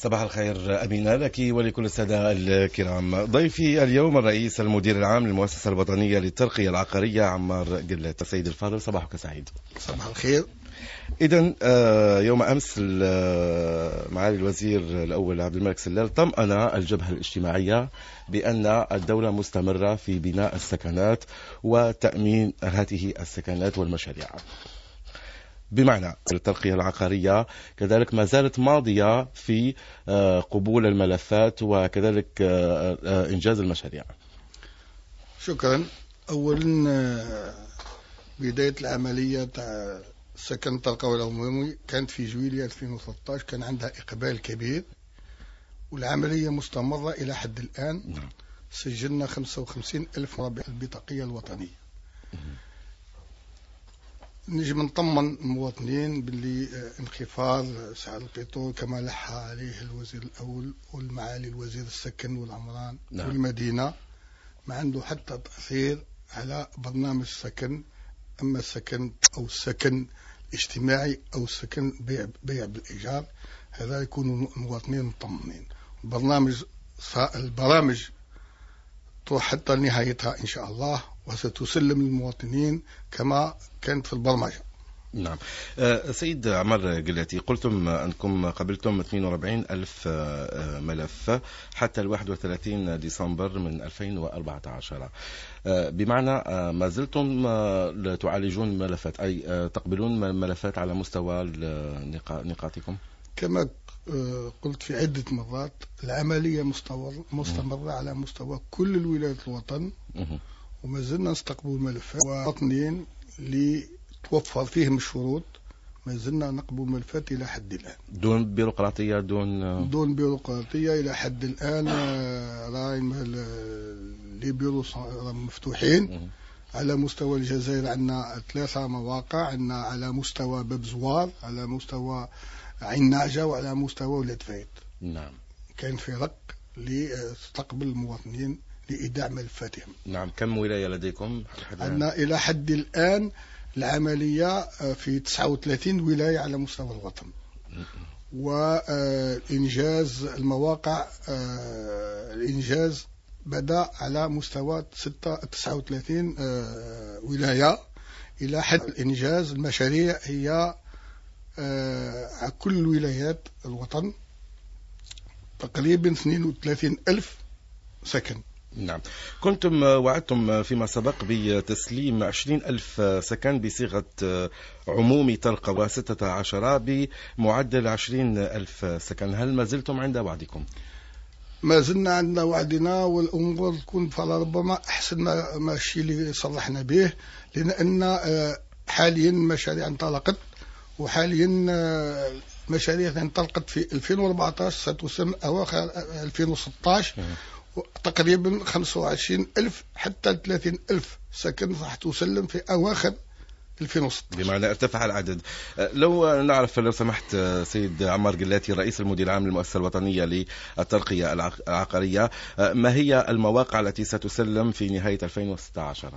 صباح الخير أمينة لك ولكل السادة الكرام. ضيفي اليوم الرئيس المدير العام للمؤسسة الوطنية للترقية العقارية عمار قلات. السيد الفاضل صباحك سعيد. صباح الخير. إذن يوم أمس معالي الوزير الأول عبد الملك سلال طمأن الجبهة الاجتماعية بأن الدولة مستمرة في بناء السكنات وتأمين هذه السكنات والمشاريع، بمعنى الترقية العقارية كذلك ما زالت ماضية في قبول الملفات وكذلك إنجاز المشاريع. شكرا. أولا بداية العملية سكن الترقوي العمومي كانت في جويلية 2013، كان عندها إقبال كبير والعملية مستمرة إلى حد الآن. سجلنا 55,000 مربع البطاقية الوطنية. نجي نطمن المواطنين باللي انخفاض سعر البترول كما لح عليه الوزير الأول والمعالي الوزير السكن والعمران والمدينة ما عنده حتى تأثير على برنامج السكن، أما السكن أو السكن الاجتماعي أو السكن بيع بالإيجار، هذا يكونوا المواطنين مطمئنين. البرامج تروح حتى نهايتها إن شاء الله وستسلم للمواطنين كما كانت في البرمجة. نعم. سيد عمار قلاتي، قلتم أنكم قبلتم 42,000 ملف حتى 31 ديسمبر من 2014، بمعنى ما زلتم تعالجون ملفات، أي تقبلون ملفات على مستوى نقاطكم؟ كما قلت في عدة مرات، العملية مستمرة على مستوى كل الولايات الوطن، وما زلنا نستقبل ملفات ومواطنين اللي توفر فيهم الشروط ما زلنا نقبل ملفات إلى حد الآن دون بيروقراطية. دون بيروقراطية إلى حد الآن. راي لي بيرو مفتوحين على مستوى الجزائر. عندنا 3 مواقع، عندنا على مستوى باب زوار، على مستوى عين ناجة، وعلى مستوى ولاد فايد. نعم. كان فرق لتستقبل المواطنين لإيداع ملفاتهم. نعم. كم ولاية لديكم؟ عندنا إلى حد الآن العملية في 39 ولاية على مستوى الوطن، وإنجاز المواقع الإنجاز بدأ على مستوى 39 ولاية. إلى حد الإنجاز المشاريع هي على كل ولايات الوطن تقريبا 32,000 سكن. نعم. كنتم وعدتم فيما سبق بتسليم 20,000 سكن بصيغة عمومي ترقى و16 بمعدل 20,000 سكن. هل ما زلتم عند وعدكم؟ ما زلنا عندنا وعدنا، والأمور تكون فربما أحسن ما الشيء اللي صرحنا به، لأن حاليا مشاريع انطلقت، وحاليا مشاريع انطلقت في 2014 ستسلم أواخر 2016. تقريبا 25,000 حتى 30,000 سكن راح تسلم في أواخر 2016، بمعنى ارتفع العدد. لو نعرف لو سمحت سيد عمار قلاتي رئيس المدير العام للمؤسسة الوطنية للترقية العقارية، ما هي المواقع التي ستسلم في نهاية 2016؟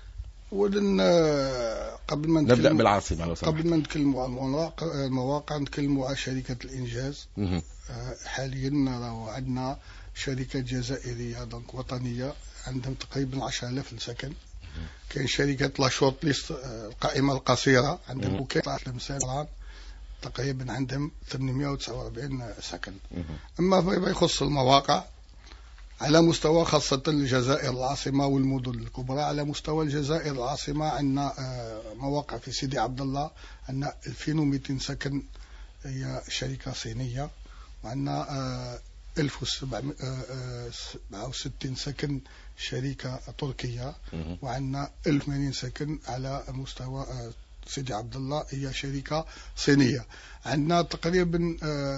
قبل ما نبدأ بالعاصمة لو سمحت. قبل ما نتكلم عن المواقع نتكلم عن شركة الإنجاز. حاليا عندنا شركة جزائرية وطنية عندهم تقريبا 10,000 سكن. كاين شركة لا شورت ليست القائمة القصيرة عندهم وكالة المسال تقريبا عندهم 849 سكن. أما فيما يخص المواقع على مستوى خاصة الجزائر العاصمة والمدن الكبرى، على مستوى الجزائر العاصمة عندنا مواقع في سيدي عبد الله عندنا 2200 سكن هي شركة صينية، وعندنا 1067 سكن شركة تركية، وعندنا 1080 سكن على مستوى سيدي عبد الله هي شركة صينية. عندنا تقريبا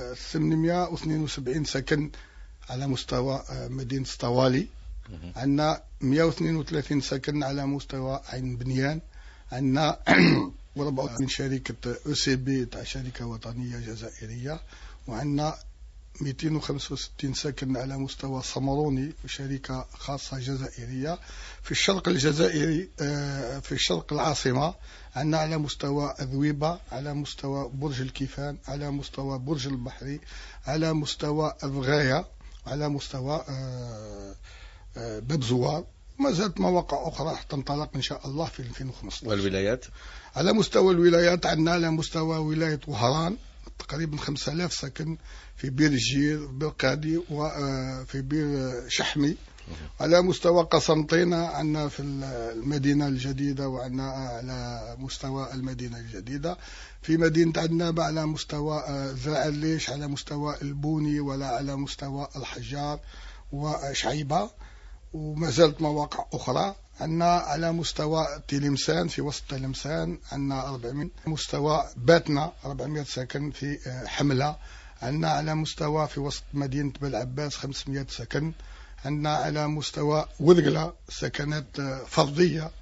872 سكن على مستوى مدينة طوالي. عندنا 132 سكن على مستوى عين بنيان. عندنا 4 من شركة OCB تاع شركة وطنية جزائرية، وعندنا 265 ساكن على مستوى صمروني، شركة خاصة جزائرية في الشرق الجزائري. في الشرق العاصمة عندنا على مستوى ذويبة، على مستوى برج الكيفان، على مستوى برج البحري، على مستوى الغاية، على مستوى باب زوار. ما زالت مواقع أخرى تنطلق إن شاء الله في 2015. والولايات؟ على مستوى الولايات عندنا على مستوى ولاية وهران تقريبا 5000 سكن في بير الجير، بير قادي، وفي بير شحمي. على مستوى قسنطينة عندنا في المدينة الجديدة، وعندنا على مستوى المدينة الجديدة في مدينة عندنا على مستوى زرعليش، على مستوى البوني، ولا على مستوى الحجار وشعيبة. وما زالت مواقع أخرى عندنا على مستوى تلمسان، في وسط تلمسان عندنا 400 مستوى باتنا 400 سكن في حملة. عندنا على مستوى في وسط مدينة بلعباس 500 سكن. عندنا على مستوى وذقلة سكنات فردية،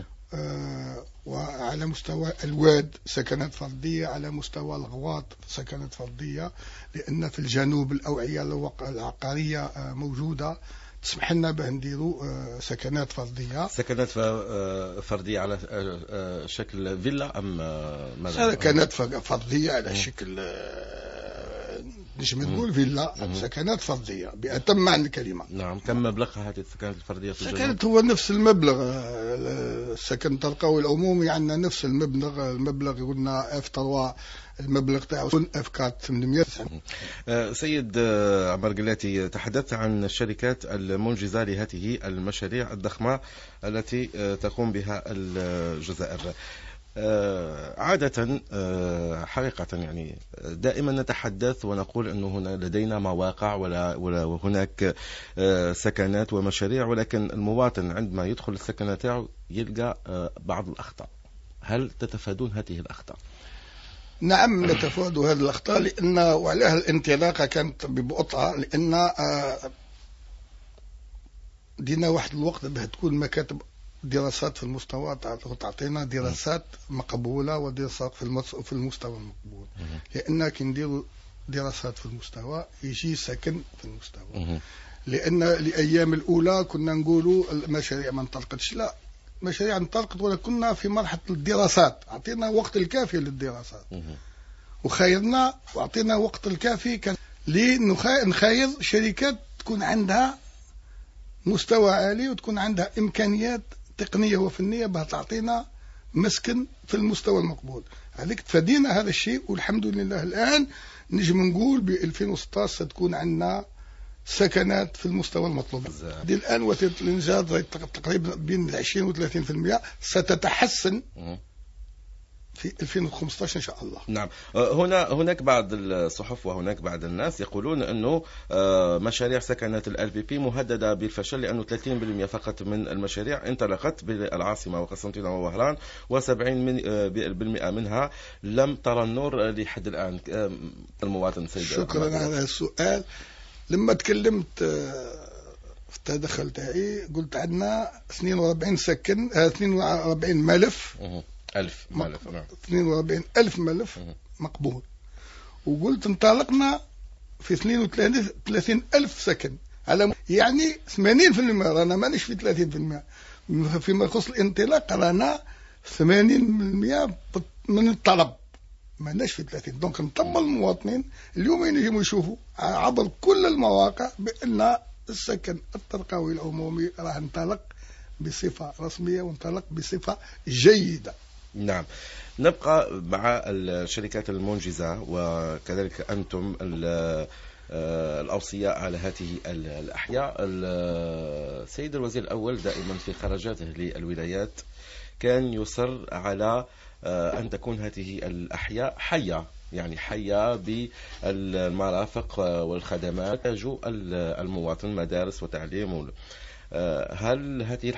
وعلى مستوى الواد سكنات فردية، على مستوى الغواط سكنات فردية، لأن في الجنوب الأوعية العقارية موجودة تسمح لنا به نديروا سكنات فردية. سكنات فردية على شكل فيلا أم ماذا؟ سكنات فردية على شكل مش نقول فيلا، سكنات فردية بأتم معنى الكلمة. نعم. كم مبلغها هذه السكنات الفردية في الجنوب؟ سكنت هو نفس المبلغ. السكن الترقوي العمومي عندنا نفس المبلغ قلنا F3 المبلغ تاعو F4 800. سيد عمر قلاتي، تحدثت عن الشركات المنجزة لهذه المشاريع الضخمة التي تقوم بها الجزائر. عادة حقيقة يعني دائما نتحدث ونقول أنه هنا لدينا مواقع ولا هناك سكنات ومشاريع، ولكن المواطن عندما يدخل السكنة تاعو يلقى بعض الأخطاء. هل تتفادون هذه الأخطاء؟ نعم نتفادى هذه الأخطاء، لأن وعليها الانطلاقة كانت ببطء، لأن دينا واحد الوقت به تكون مكاتب دراسات في المستوى تعطينا دراسات مقبولة ودراسات في المستوى المقبول. لأن كي نديروا دراسات في المستوى يجي سكن في المستوى. لأن الأيام الأولى كنا نقولوا المشاريع ما انطلقتش، لا مشاريع انطلقت، ولا كنا في مرحلة الدراسات، أعطينا وقت الكافي للدراسات وخيرنا وأعطينا وقت الكافي كان لنخير شركات تكون عندها مستوى عالي وتكون عندها إمكانيات تقنية وفنية بها تعطينا مسكن في المستوى المقبول. عليك تفادينا هذا الشيء، والحمد لله الآن نجم نقول ب 2016 ستكون عندنا سكنات في المستوى المطلوب. دي الآن وتيرة الإنجاز تقريبا بين 20 و 30% ستتحسن في 2015 إن شاء الله. نعم. هناك بعض الصحف وهناك بعض الناس يقولون أنه مشاريع سكنات LPP مهددة بالفشل، لأنه 30% فقط من المشاريع انطلقت بالعاصمة وقسنطينة ووهران، و70% منها لم ترى النور لحد الآن. المواطن سيد. شكرا على هذا السؤال. لما تكلمت في التدخل تاعي قلت عندنا 42 سكن 42 ملف ألف ملف. نعم. 42 ألف ملف مقبول، وقلت انطلقنا في 32 ألف سكن، على يعني 80%. رانا مانيش في 30%. فيما يخص الانطلاق رانا 80% من الطلب، ماناش في 30. دونك نطمن المواطنين اليوم ينجموا يشوفوا عبر كل المواقع بأن السكن الترقوي العمومي راه انطلق بصفة رسمية وانطلق بصفة جيدة. نعم. نبقى مع الشركات المنجزة، وكذلك أنتم الأوصياء على هذه الأحياء. السيد الوزير الأول دائما في خرجاته للولايات كان يصر على أن تكون هذه الأحياء حية، يعني حية بالمرافق والخدمات يحتاج المواطن، مدارس وتعليم. هل هذه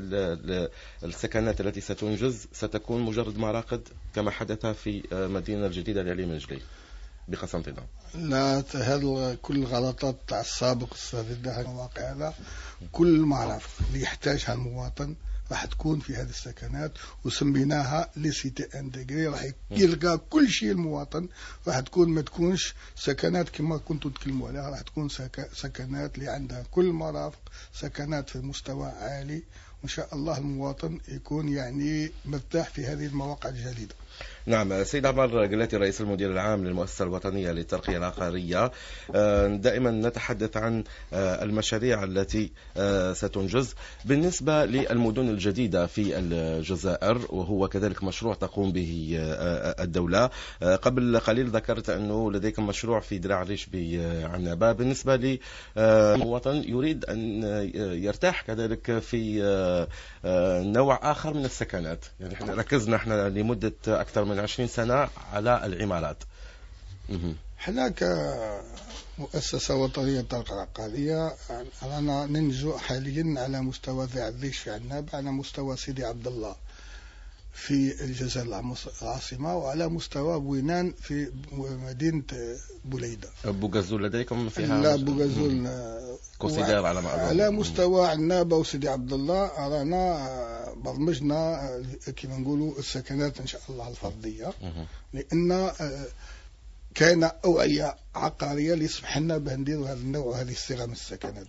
السكنات التي ستنجز ستكون مجرد مراقد كما حدث في مدينة الجديدة لعلي منجلي بقسنطينة؟ لا، هذا كل الغلطات تاع السابق استفدها المواقع. هذا كل المرافق اللي يحتاجها المواطن راح تكون في هذه السكنات، وسميناها لي سيتي انتيغري. راح يلقى كل شيء المواطن، راح تكون ما تكونش سكنات كما كنتوا تكلموا عليها، راح تكون سكنات اللي عندها كل مرافق، سكنات في مستوى عالي، وإن شاء الله المواطن يكون يعني مرتاح في هذه المواقع الجديدة. نعم سيد عمار قلاتي رئيس المدير العام للمؤسسة الوطنية للترقية العقارية، دائما نتحدث عن المشاريع التي ستنجز بالنسبة للمدن الجديدة في الجزائر، وهو كذلك مشروع تقوم به الدولة. قبل قليل ذكرت أنه لديكم مشروع في دراع ريش بعنابة بالنسبة للمواطن يريد أن يرتاح كذلك في نوع آخر من السكنات. يعني احنا ركزنا لمدة أكثر من 20 سنة على العمارات. احنا كمؤسسة وطنية للترقية العقارية رانا ننجو حاليا على مستوى ذي الريش في عنابة، على مستوى سيدي عبد الله في الجزائر العاصمة، وعلى مستوى بوينان في مدينة بوليدة. بوغازول لديكم فيها؟ لا، بوغازول كونسيدير على على مستوى عنابة وسيدي عبد الله رانا برمجنا كما نقولوا السكنات ان شاء الله الفردية، لان كان أوعية عقارية اللي يسمح لنا بأن نديروا هذا النوع وهذه الصيغة من السكنات.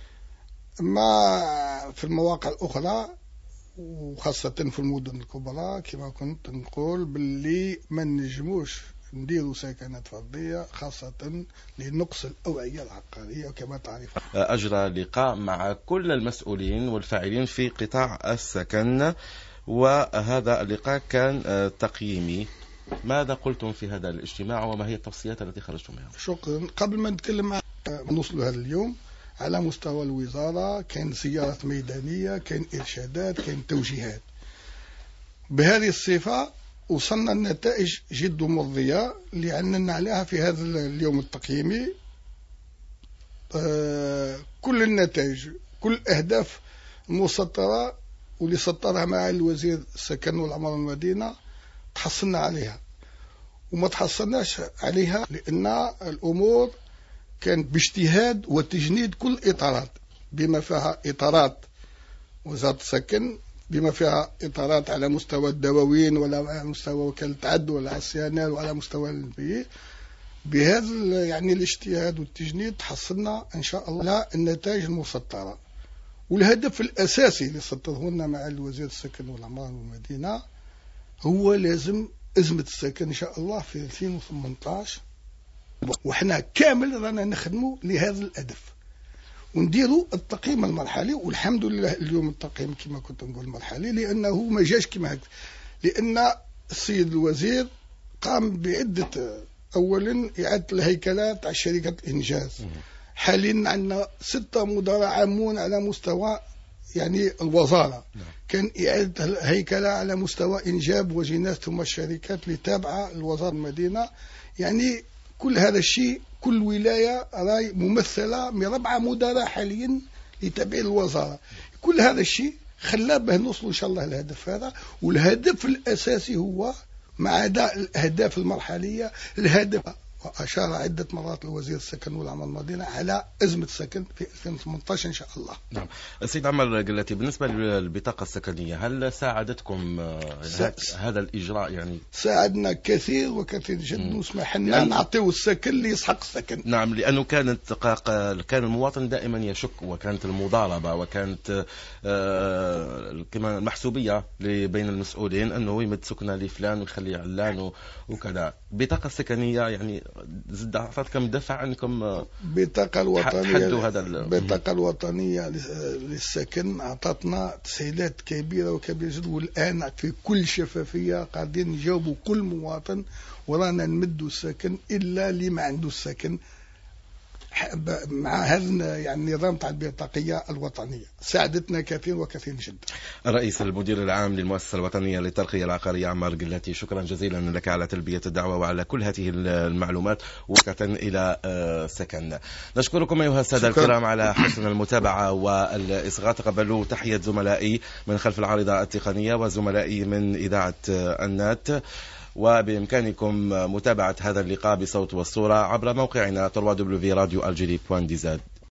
أما في المواقع الأخرى وخاصة في المدن الكبرى كما كنت نقول باللي ما نجموش نديروا سكنات فردية، خاصة لنقص الأوعية العقارية كما تعرف. أجرى لقاء مع كل المسؤولين والفاعلين في قطاع السكن، وهذا اللقاء كان تقييمي. ماذا قلتم في هذا الاجتماع وما هي التوصيات التي خرجتم منها؟ شكرا. قبل ما نتكلم عن نوصل هذا اليوم على مستوى الوزارة، كان زيارات ميدانية، كان إرشادات، كان توجيهات. بهذه الصفة وصلنا النتائج جد مرضية اللي عننا عليها في هذا اليوم التقييمي. كل النتائج، كل الأهداف المسطرة واللي سطرها مع الوزير السكن والعمارة والمدينة تحصلنا عليها، وما تحصلناش عليها لأن الأمور كانت باجتهاد وتجنيد كل إطارات، بما فيها إطارات وزارة السكن، بما فيها إطارات على مستوى الدواوين ولا على مستوى وكالة العدل ولا على السيانال وعلى مستوى البيئة. بهذا يعني الاجتهاد والتجنيد تحصلنا إن شاء الله النتائج المسطرة. والهدف الأساسي اللي سطره لنا مع الوزير السكن والعمارة والمدينة هو لازم أزمة السكن إن شاء الله في 2018 وإحنا كامل رانا نخدموا لهذا الهدف ونديروا التقييم المرحلي. والحمد لله اليوم التقييم كما كنت نقول مرحلي، لأنه ما جاش كما هكذا، لأن السيد الوزير قام بعدة، أولا إعادة الهيكلة تاع شركة الإنجاز. حاليا عندنا 6 مدراء عامون على مستوى يعني الوزارة، كان إعادة الهيكلة على مستوى إنجاب وجناس ثم الشركات اللي تابعة لوزارة المدينة. يعني كل هذا الشيء، كل ولاية راي ممثلة من 4 مدراء حاليا لتابعين الوزارة. كل هذا الشيء خلاه به نوصل إن شاء الله الهدف هذا. والهدف الأساسي هو مع الأهداف المرحلية، الهدف وأشار عدة مرات الوزير السكن والعمارة والمدينة على أزمة السكن في 2018 إن شاء الله. نعم. السيد عمار قلاتي، بالنسبة للبطاقة السكنية هل ساعدتكم هذا الإجراء؟ يعني ساعدنا كثير وكثير جدا، وسمح لنا نعطيه السكن اللي يسحق السكن. نعم، لأنه كان المواطن دائما يشك، وكانت المضاربة وكانت كما المحسوبية بين المسؤولين أنه يمد سكنة لفلان ويخلي علان وكذا. بطاقة سكنية يعني زد أعطتكم دفع عنكم بطاقة الوطنية. هذا البطاقة الوطنية للسكن أعطتنا تسهيلات كبيرة جدا، والآن في كل شفافية قاعدين نجاوبوا كل مواطن، ورانا نمدوا السكن إلا اللي ما عنده السكن مع هذا يعني النظام تاع البطاقية الوطنية. ساعدتنا كثير وكثير جدا. الرئيس المدير العام للمؤسسة الوطنية للترقية العقارية عمار قلاتي، شكرا جزيلا لك على تلبية الدعوة وعلى كل هذه المعلومات وكة إلى سكن. نشكركم أيها السادة الكرام على حسن المتابعة والإصغاء. تقبلوا تحية زملائي من خلف العارضة التقنية وزملائي من إذاعة النات، وبإمكانكم متابعة هذا اللقاء بصوت والصورة عبر موقعنا www.radioalgerie.dz.